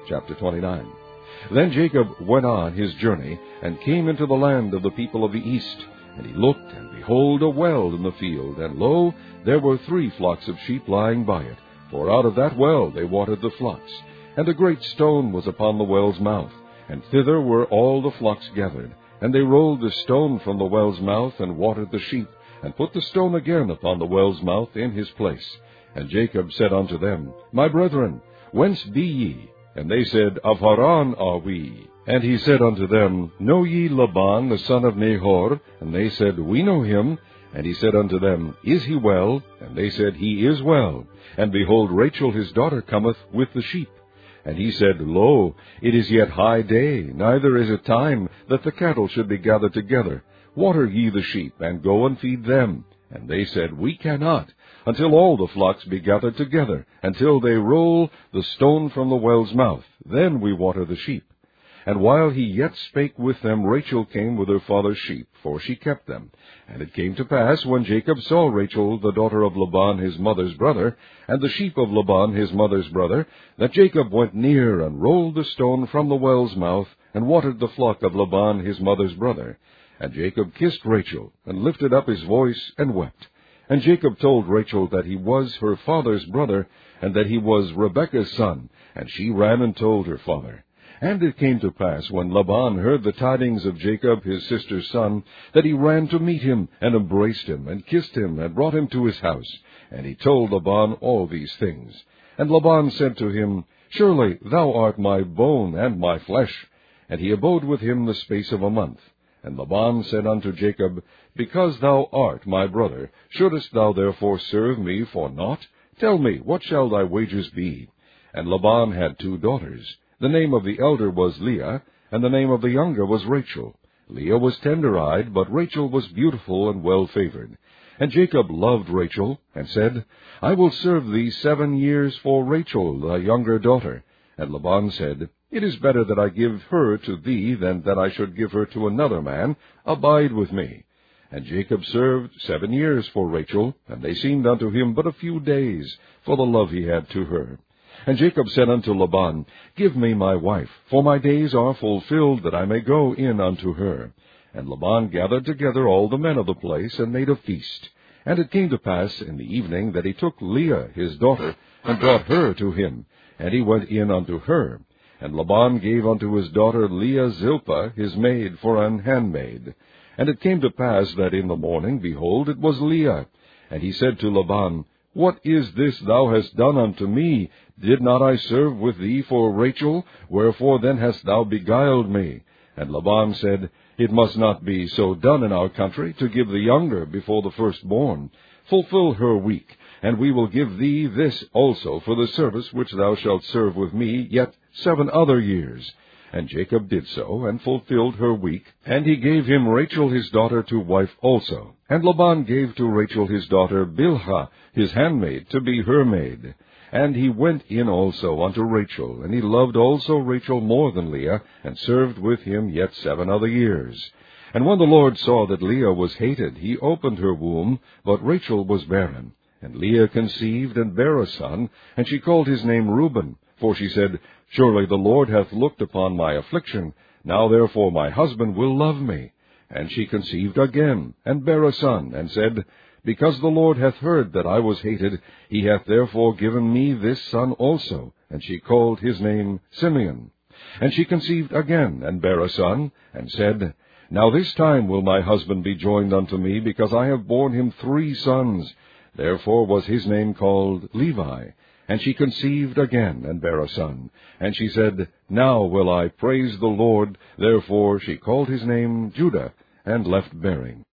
Chapter 29. Then Jacob went on his journey, and came into the land of the people of the east. And he looked, and behold, a well in the field, and lo, there were 3 flocks of sheep lying by it, for out of that well they watered the flocks. And a great stone was upon the well's mouth, and thither were all the flocks gathered. And they rolled the stone from the well's mouth, and watered the sheep, and put the stone again upon the well's mouth in his place. And Jacob said unto them, My brethren, whence be ye? And they said, Of Haran are we. And he said unto them, Know ye Laban the son of Nahor? And they said, We know him. And he said unto them, Is he well? And they said, He is well. And behold, Rachel his daughter cometh with the sheep. And he said, Lo, it is yet high day, neither is it time that the cattle should be gathered together. Water ye the sheep, and go and feed them. And they said, We cannot, until all the flocks be gathered together, until they roll the stone from the well's mouth. Then we water the sheep. And while he yet spake with them, Rachel came with her father's sheep, for she kept them. And it came to pass, when Jacob saw Rachel, the daughter of Laban his mother's brother, and the sheep of Laban his mother's brother, that Jacob went near, and rolled the stone from the well's mouth, and watered the flock of Laban his mother's brother. And Jacob kissed Rachel, and lifted up his voice, and wept. And Jacob told Rachel that he was her father's brother, and that he was Rebekah's son. And she ran and told her father. And it came to pass, when Laban heard the tidings of Jacob his sister's son, that he ran to meet him, and embraced him, and kissed him, and brought him to his house. And he told Laban all these things. And Laban said to him, Surely thou art my bone and my flesh. And he abode with him the space of a month. And Laban said unto Jacob, Because thou art my brother, shouldest thou therefore serve me for naught? Tell me, what shall thy wages be? And Laban had 2 daughters. The name of the elder was Leah, and the name of the younger was Rachel. Leah was tender-eyed, but Rachel was beautiful and well-favored. And Jacob loved Rachel, and said, I will serve thee 7 years for Rachel, thy younger daughter. And Laban said, It is better that I give her to thee than that I should give her to another man. Abide with me. And Jacob served 7 years for Rachel, and they seemed unto him but a few days, for the love he had to her. And Jacob said unto Laban, Give me my wife, for my days are fulfilled, that I may go in unto her. And Laban gathered together all the men of the place, and made a feast. And it came to pass in the evening that he took Leah his daughter, and brought her to him, and he went in unto her. And Laban gave unto his daughter Leah Zilpah his maid for an handmaid. And it came to pass that in the morning, behold, it was Leah. And he said to Laban, What is this thou hast done unto me? Did not I serve with thee for Rachel? Wherefore then hast thou beguiled me? And Laban said, It must not be so done in our country, to give the younger before the firstborn. Fulfill her week, and we will give thee this also for the service which thou shalt serve with me yet 7 other years. And Jacob did so, and fulfilled her week, and he gave him Rachel his daughter to wife also. And Laban gave to Rachel his daughter Bilhah his handmaid to be her maid. And he went in also unto Rachel, and he loved also Rachel more than Leah, and served with him yet 7 other years. And when the Lord saw that Leah was hated, he opened her womb, but Rachel was barren. And Leah conceived, and bare a son, and she called his name Reuben. For she said, Surely the Lord hath looked upon my affliction. Now therefore my husband will love me. And she conceived again, and bare a son, and said, Because the Lord hath heard that I was hated, he hath therefore given me this son also. And she called his name Simeon. And she conceived again, and bare a son, and said, Now this time will my husband be joined unto me, because I have borne him 3 sons. Therefore was his name called Levi. And she conceived again, and bare a son. And she said, Now will I praise the Lord. Therefore she called his name Judah, and left bearing.